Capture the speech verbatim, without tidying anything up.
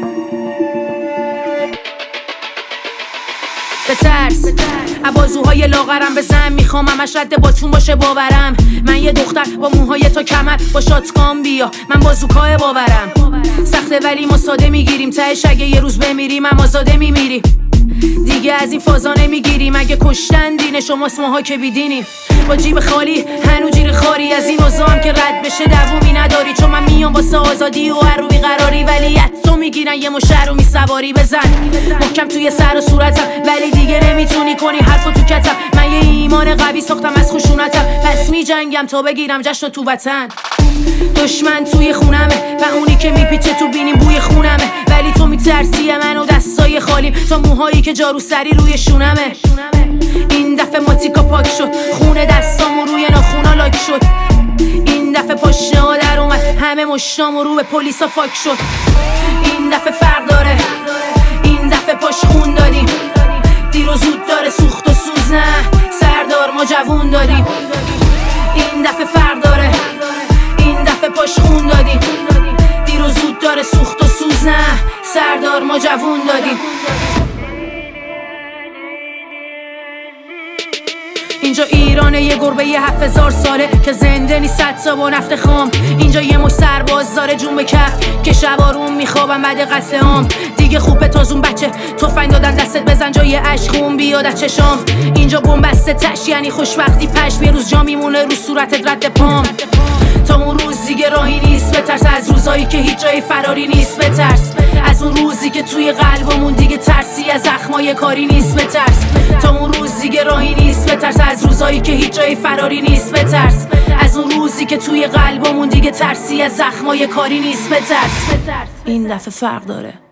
بترس بازوهای لاغرم بزن، میخوام همش رد باتون باشه باورم. من یه دختر با موهای تا کمر با شاتگان بیا، من بازوکای باورم. سخته ولی ما ساده میگیریم، تهش اگه یه روز بمیریم هم آزاده میمیریم. دیگه از این فازا نمیگیریم، اگه کشتن دین شماست ماها که بیدینیم. با جیب خالی هنو جیر خاری، از این اوضاعم که رد بشه دوومی نداری. چون من میام واسه آزادی و هر روی قراری، ولی حدسو میگیرن یه مشهر رو میسواری. بزن محکم توی سر و صورتم، ولی دیگه نمیتونی کنی حرفو تو کتم. من یه ایمان قوی ساختم از خشونتم، پس میجنگم تا بگیرم جشن تو وطن. دشمن توی خونمه و اونی که میپیچه تو بینیم بوی خونمه، ولی تو میترسی من و دستای خالیم تا موهایی که جارو سری روی شونمه. این دفعه ماتیکا پاک شد، خونه دستامو روی ناخونا لاک شد. این دفعه پاشه ها در اومد، همه مشتامو رو به پلیسا فاک شد. این دفعه فرق داره، این دفعه پاش خون دادیم. دیر و زود داره سوخت و سوز، نه سردار ما جوون دادیم. این دفعه فرق داره، این دفعه پاش خون دادیم. دیر و زود داره سوخت و سوز، نه سردار ما جوون دادیم. اینجا ایرانه، یه گربه یه هفت هزار ساله که زنده نیست صد تا با نفت خام. اینجا یه مش سرباز داره جون به کف که شبارون میخوابن بعد قتل عام. دیگه خوب تازون بچه تفنگ دادن دستت بزن جای عشق خون بیاد از چشام. اینجا بنبسته تش یعنی خوشبختی پشم، یه روز جا میمونه رو صورتت رد پام. تا اون روز دیگه راهی نیست بترس، از روزایی که هیچ جای فراری نیست بترس. از اون روزی که توی قلبمون دیگه ترسی از زخمای کاری نیست بترس. تا اون روز دیگه راهی نیست بترس، از روزایی که هیچ جای فراری نیست بترس. از اون روزی که توی قلبمون دیگه ترسی از زخمای کاری نیست بترس. این دفعه فرق داره.